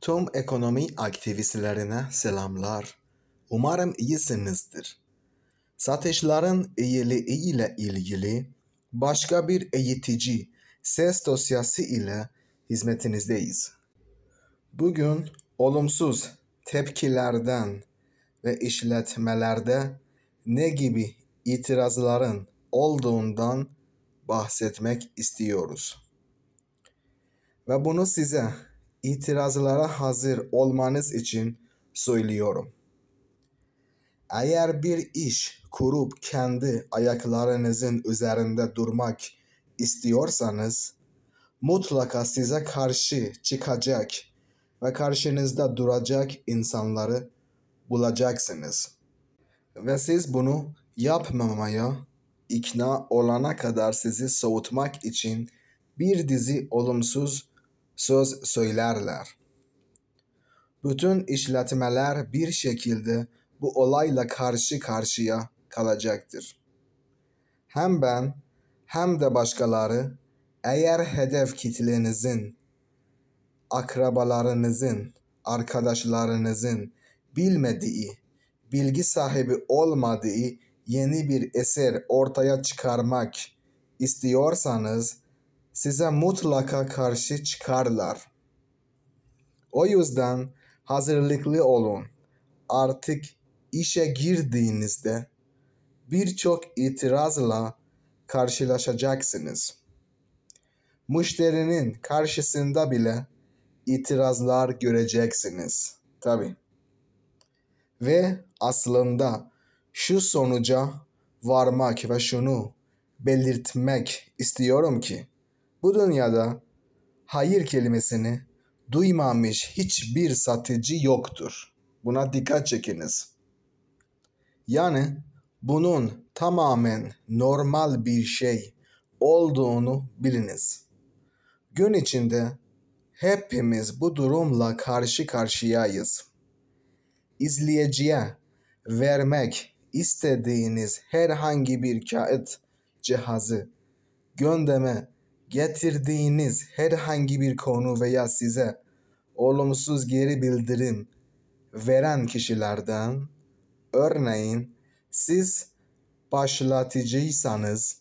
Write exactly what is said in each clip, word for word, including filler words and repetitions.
Tüm ekonomi aktivistlerine selamlar. Umarım iyisinizdir. Satışların iyiliği ile ilgili başka bir eğitici ses dosyası ile hizmetinizdeyiz. Bugün olumsuz tepkilerden ve işletmelerde ne gibi itirazların olduğundan bahsetmek istiyoruz. Ve bunu size itirazlara hazır olmanız için söylüyorum. Eğer bir iş kurup kendi ayaklarınızın üzerinde durmak istiyorsanız, mutlaka size karşı çıkacak ve karşınızda duracak insanları bulacaksınız. Ve siz bunu yapmamaya ikna olana kadar sizi soğutmak için bir dizi olumsuz söz söylerler. Bütün işletmeler bir şekilde bu olayla karşı karşıya kalacaktır. Hem ben hem de başkaları eğer hedef kitlenizin, akrabalarınızın, arkadaşlarınızın bilmediği, bilgi sahibi olmadığı yeni bir eser ortaya çıkarmak istiyorsanız size mutlaka karşı çıkarlar. O yüzden hazırlıklı olun. Artık işe girdiğinizde birçok itirazla karşılaşacaksınız. Müşterinin karşısında bile itirazlar göreceksiniz. Tabii. Ve aslında şu sonuca varmak ve şunu belirtmek istiyorum ki bu dünyada hayır kelimesini duymamış hiçbir satıcı yoktur. Buna dikkat çekiniz. Yani bunun tamamen normal bir şey olduğunu biliniz. Gün içinde hepimiz bu durumla karşı karşıyayız. İzleyiciye vermek istediğiniz herhangi bir kağıt cihazı, gündeme getirdiğiniz herhangi bir konu veya size olumsuz geri bildirim veren kişilerden, örneğin siz başlatıcıysanız,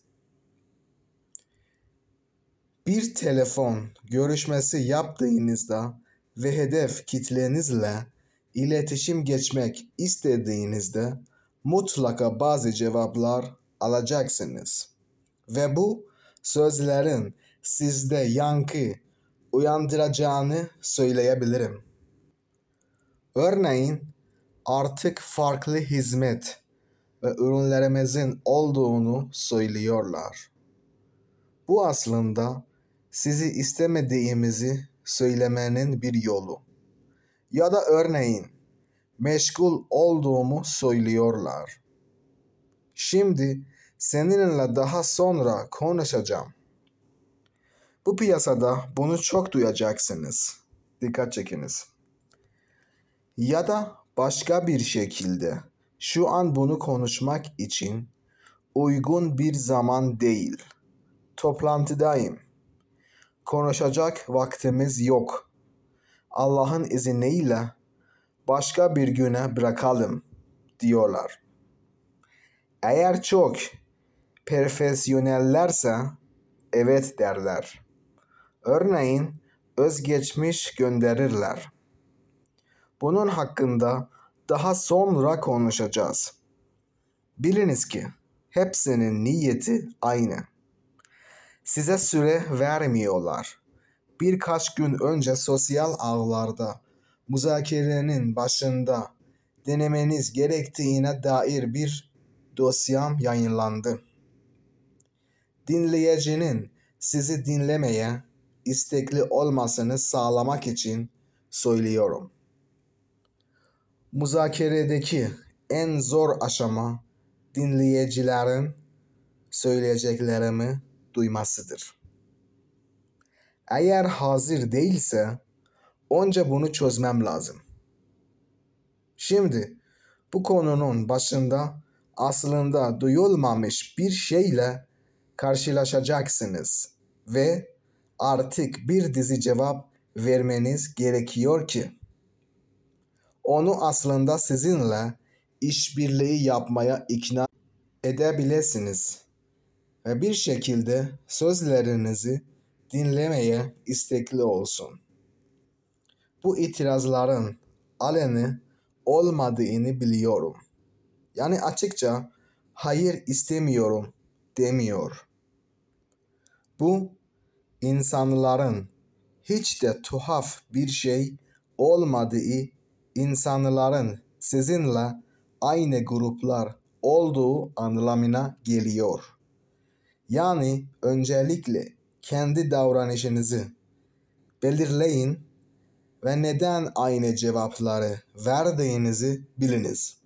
bir telefon görüşmesi yaptığınızda ve hedef kitlenizle iletişim geçmek istediğinizde mutlaka bazı cevaplar alacaksınız. Ve bu sözlerin sizde yankı uyandıracağını söyleyebilirim. Örneğin artık farklı hizmet ve ürünlerimizin olduğunu söylüyorlar. Bu aslında sizi istemediğimizi söylemenin bir yolu. Ya da örneğin meşgul olduğumu söylüyorlar. Şimdi seninle daha sonra konuşacağım. Bu piyasada bunu çok duyacaksınız. Dikkat çekiniz. Ya da başka bir şekilde şu an bunu konuşmak için uygun bir zaman değil. Toplantıdayım. Konuşacak vaktimiz yok. Allah'ın izniyle başka bir güne bırakalım diyorlar. Eğer çok profesyonellerse evet derler. Örneğin özgeçmiş gönderirler. Bunun hakkında daha sonra konuşacağız. Biliniz ki hepsinin niyeti aynı. Size süre vermiyorlar. Birkaç gün önce sosyal ağlarda müzakerenin başında denemeniz gerektiğine dair bir dosyam yayınlandı. Dinleyicinin sizi dinlemeye istekli olmasını sağlamak için söylüyorum. Müzakeredeki en zor aşama dinleyicilerin söyleyeceklerimi duymasıdır. Eğer hazır değilse önce bunu çözmem lazım. Şimdi bu konunun başında aslında duyulmamış bir şeyle karşılaşacaksınız ve artık bir dizi cevap vermeniz gerekiyor ki onu aslında sizinle işbirliği yapmaya ikna edebilirsiniz ve bir şekilde sözlerinizi dinlemeye istekli olsun. Bu itirazların aleni olmadığını biliyorum. Yani açıkça hayır istemiyorum demiyor. Bu insanların hiç de tuhaf bir şey olmadığı, insanların sizinle aynı gruplar olduğu anlamına geliyor. Yani öncelikle kendi davranışınızı belirleyin ve neden aynı cevapları verdiğinizi biliniz.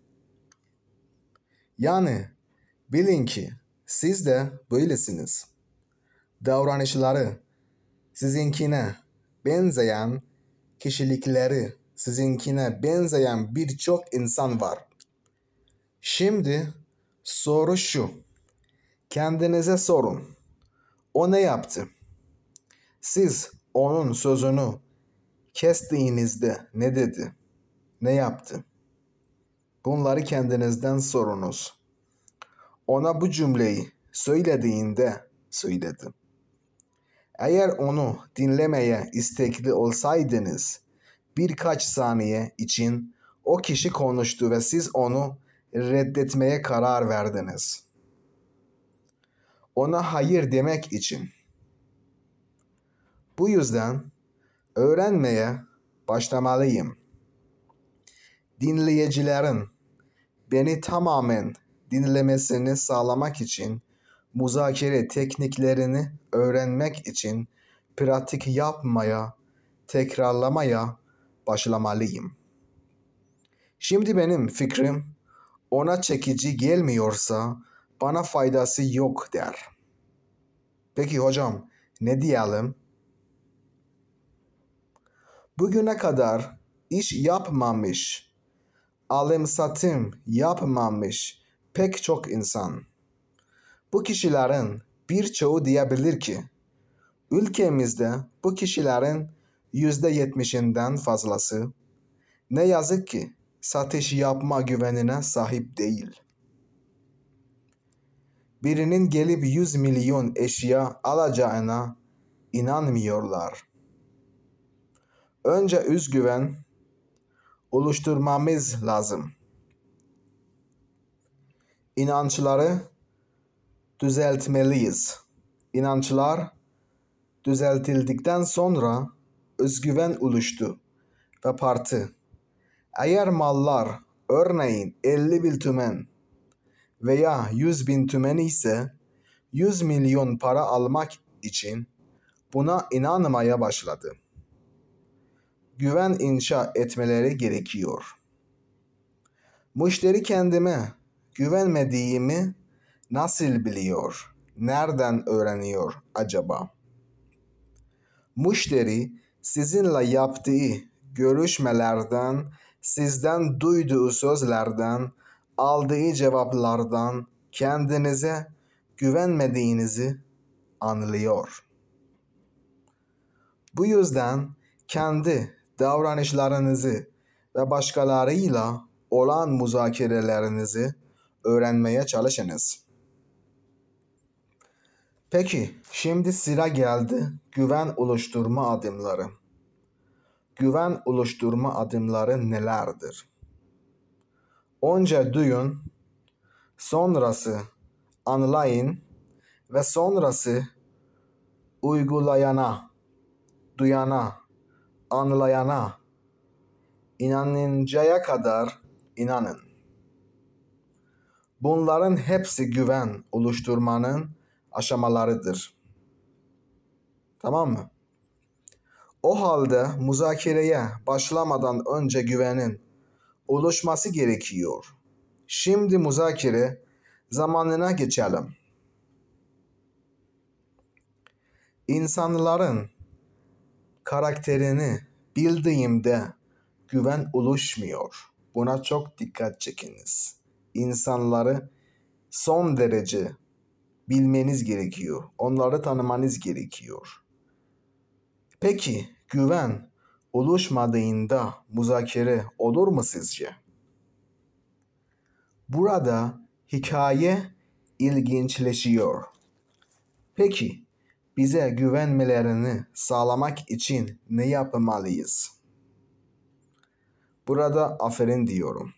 Yani bilin ki siz de böylesiniz. Davranışları sizinkine benzeyen, kişilikleri sizinkine benzeyen birçok insan var. Şimdi soru şu. Kendinize sorun. O ne yaptı? Siz onun sözünü kestiğinizde ne dedi? Ne yaptı? Bunları kendinizden sorunuz. Ona bu cümleyi söylediğinde söyledi. Eğer onu dinlemeye istekli olsaydınız, birkaç saniye için o kişi konuştu ve siz onu reddetmeye karar verdiniz. Ona hayır demek için. Bu yüzden öğrenmeye başlamalıyım. Dinleyicilerin beni tamamen dinlemesini sağlamak için muzakere tekniklerini öğrenmek için pratik yapmaya, tekrarlamaya başlamalıyım. Şimdi benim fikrim ona çekici gelmiyorsa bana faydası yok der. Peki hocam ne diyelim? Bugüne kadar iş yapmamış, alım satım yapmamış pek çok insan. Bu kişilerin birçoğu diyebilir ki ülkemizde bu kişilerin yüzde yetmişinden fazlası ne yazık ki satış yapma güvenine sahip değil. Birinin gelip yüz milyon eşya alacağına inanmıyorlar. Önce özgüven oluşturmamız lazım. İnançları düzeltmeliyiz. İnançlar düzeltildikten sonra özgüven oluştu ve parti. Eğer mallar örneğin elli bin tümen veya yüz bin tümen ise yüz milyon para almak için buna inanmaya başladı. Güven inşa etmeleri gerekiyor. Müşteri kendime güvenmediğimi nasıl biliyor? Nereden öğreniyor acaba? Müşteri sizinle yaptığı görüşmelerden, sizden duyduğu sözlerden, aldığı cevaplardan kendinize güvenmediğinizi anlıyor. Bu yüzden kendi davranışlarınızı ve başkalarıyla olan müzakerelerinizi öğrenmeye çalışınız. Peki, şimdi sıra geldi güven oluşturma adımları. Güven oluşturma adımları nelerdir? Önce duyun, sonrası anlayın ve sonrası uygulayana, duyana, anlayana, inanıncaya kadar inanın. Bunların hepsi güven oluşturmanın aşamalarıdır. Tamam mı? O halde müzakereye başlamadan önce güvenin oluşması gerekiyor. Şimdi müzakere zamanına geçelim. İnsanların karakterini bildiğimde güven oluşmuyor. Buna çok dikkat çekiniz. İnsanları son derece bilmeniz gerekiyor. Onları tanımanız gerekiyor. Peki güven oluşmadığında müzakere olur mu sizce? Burada hikaye ilginçleşiyor. Peki bize güvenmelerini sağlamak için ne yapmalıyız? Burada aferin diyorum.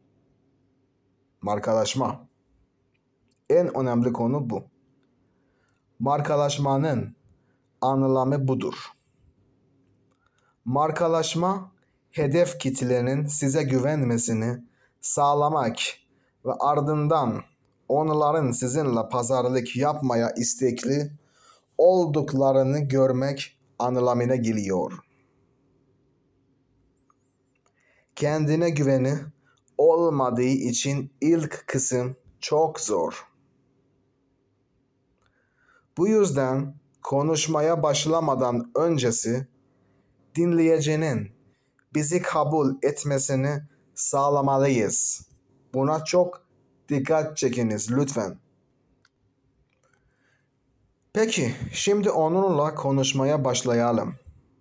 Markalaşma. En önemli konu bu. Markalaşmanın anlamı budur. Markalaşma, hedef kitlenin size güvenmesini sağlamak ve ardından onların sizinle pazarlık yapmaya istekli olduklarını görmek anlamına geliyor. Kendine güveni olmadığı için ilk kısım çok zor. Bu yüzden konuşmaya başlamadan öncesi dinleyicinin bizi kabul etmesini sağlamalıyız. Buna çok dikkat çekiniz lütfen. Peki, şimdi onunla konuşmaya başlayalım.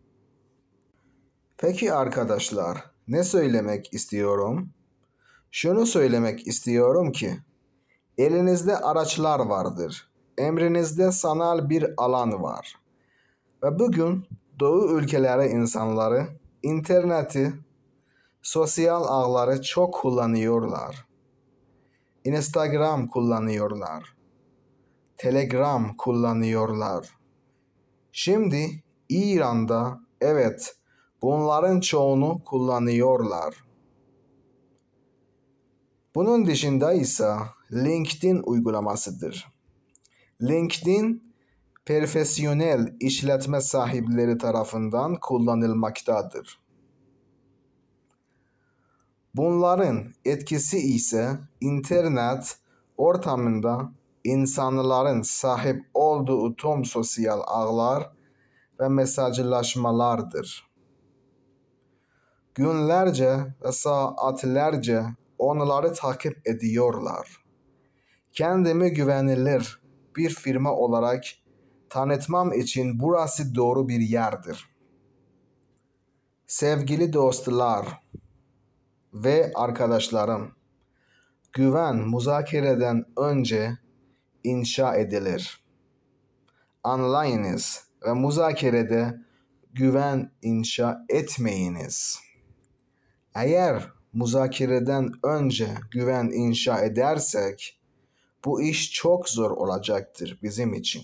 Peki arkadaşlar, ne söylemek istiyorum? Şunu söylemek istiyorum ki, elinizde araçlar vardır. Emrinizde sanal bir alan var. Ve bugün Doğu ülkeleri insanları interneti, sosyal ağları çok kullanıyorlar. Instagram kullanıyorlar. Telegram kullanıyorlar. Şimdi İran'da evet bunların çoğunu kullanıyorlar. Bunun dışında ise LinkedIn uygulamasıdır. LinkedIn profesyonel işletme sahipleri tarafından kullanılmaktadır. Bunların etkisi ise internet ortamında insanların sahip olduğu tüm sosyal ağlar ve mesajlaşmalardır. Günlerce ve saatlerce onları takip ediyorlar. Kendimi güvenilir bir firma olarak tanıtmam için burası doğru bir yerdir. Sevgili dostlar ve arkadaşlarım, güven müzakereden önce inşa edilir. Anlayınız ve müzakerede güven inşa etmeyiniz. Eğer müzakereden önce güven inşa edersek, bu iş çok zor olacaktır bizim için.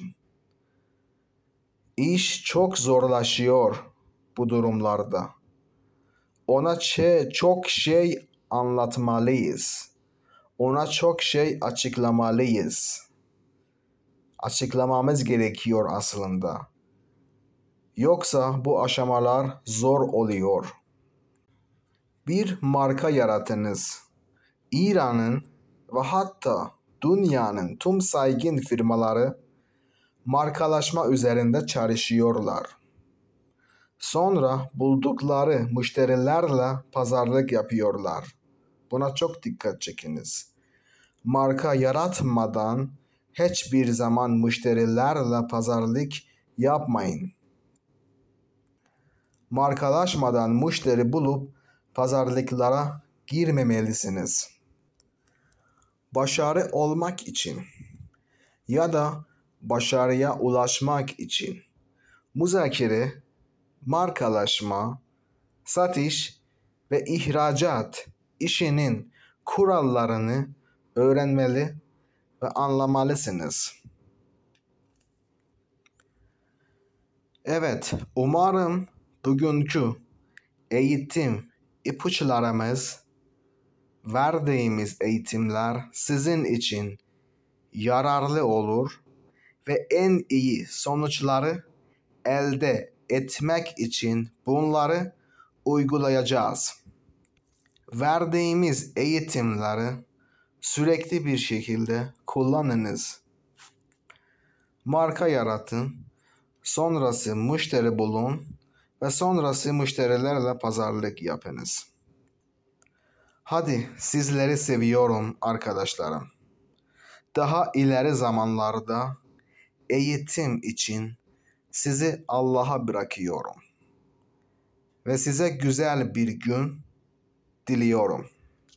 İş çok zorlaşıyor bu durumlarda. Ona çok şey anlatmalıyız. Ona çok şey açıklamalıyız. Açıklamamız gerekiyor aslında. Yoksa bu aşamalar zor oluyor. Bir marka yaratınız. İran'ın ve hatta dünyanın tüm saygın firmaları markalaşma üzerinde çalışıyorlar. Sonra buldukları müşterilerle pazarlık yapıyorlar. Buna çok dikkat çekiniz. Marka yaratmadan hiçbir zaman müşterilerle pazarlık yapmayın. Markalaşmadan müşteri bulup pazarlıklara girmemelisiniz. Başarı olmak için ya da başarıya ulaşmak için müzakere, markalaşma, satış ve ihracat işinin kurallarını öğrenmeli ve anlamalısınız. Evet, umarım bugünkü eğitim ipuçlarımız, verdiğimiz eğitimler sizin için yararlı olur ve en iyi sonuçları elde etmek için bunları uygulayacağız. Verdiğimiz eğitimleri sürekli bir şekilde kullanınız. Marka yaratın, sonrası müşteri bulun ve sonrası müşterilerle pazarlık yapınız. Hadi sizleri seviyorum arkadaşlarım. Daha ileri zamanlarda eğitim için sizi Allah'a bırakıyorum. ve size güzel bir gün diliyorum.